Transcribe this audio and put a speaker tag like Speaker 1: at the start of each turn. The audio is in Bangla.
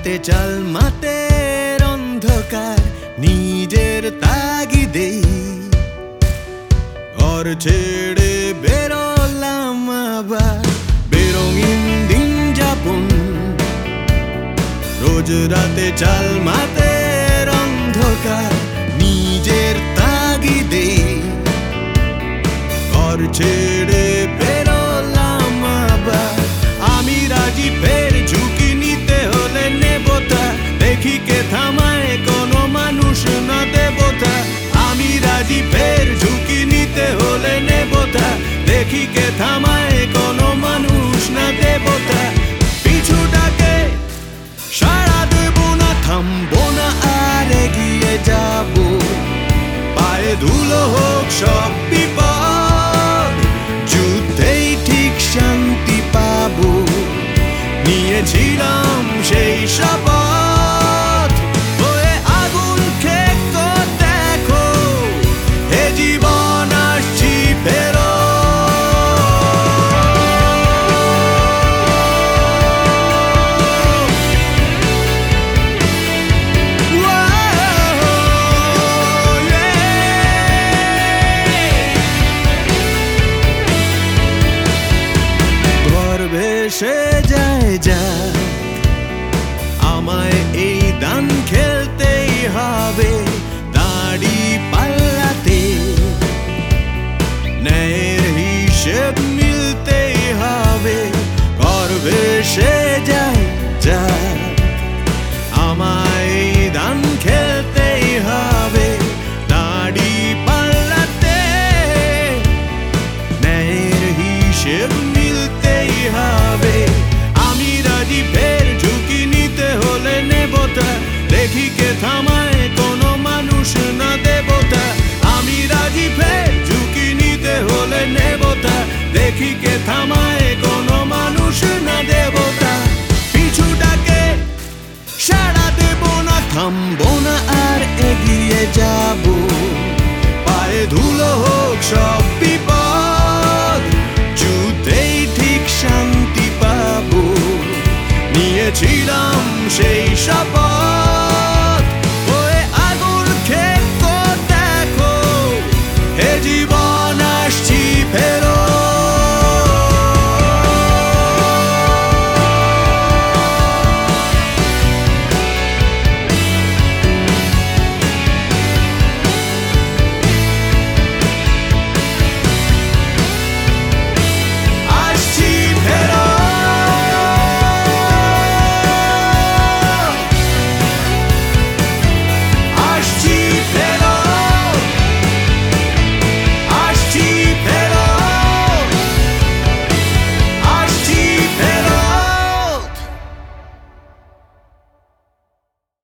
Speaker 1: রাতে ঝলমাতের অন্ধকার নিজের তাগিদে ঘর ছেড়ে বেরোলাম আবার বেরঙিন দিন যাপন। রোজ রাতে ঝলমাতের অন্ধকার নিজের তাগিদে ঘর ছেড়ে বেরোলাম আবার। আমি রাজি ফের ঝুঁকি নিতে হলে নেবতা, দেখি কে থামায় কোনো মানুষ না দেবতা। আমি রাজি ফের ঝুঁকি নিতে হলে নেবতা, দেখি কে থামায় কোনো মানুষ না দেবতা। পিছুটাকে সাড়া দেব না, থামবো না আর এগিয়ে যাব। পায়ে ধুলো হোক সব বিপদ, যুদ্ধেই ঠিক শান্তি পাবো। নিয়েছিলাম সেই শপথ, হয়ে আগুন খেকো দেখো, হে জীবন আসছি ফেরত। ভেসে যায় যা, আমায় এই দান খেলতেই হবে। দাড়ি পাল্লাতে ন্যায়ের হিসেব মিলতেই হবে। ঘর ভেসে যায় যা, আমায় এই দান খেলতেই হবে। দাড়ি পাল্লাতে ন্যায়ের হিসেব মিলতেই হবে। আমি রাজি ফের ঝুঁকি নিতে হলে নেবতা, দেখি কে থামায় কোনো মানুষ না দেবতা। আমি রাজি ফের ঝুঁকি নিতে হলে নেবতা, দেখি কে থামায় কোনো মানুষ না দেবতা। পিছুটাকে সাড়া দেব না, থামবো না আর এগিয়ে যাব। পায়ে ধুলো হোক সব বিপদ, যুদ্ধেই ঠিক শান্তি পাবো। নিয়েছিলাম সেই শপথ, হয়ে আগুন খেকো দেখো, হে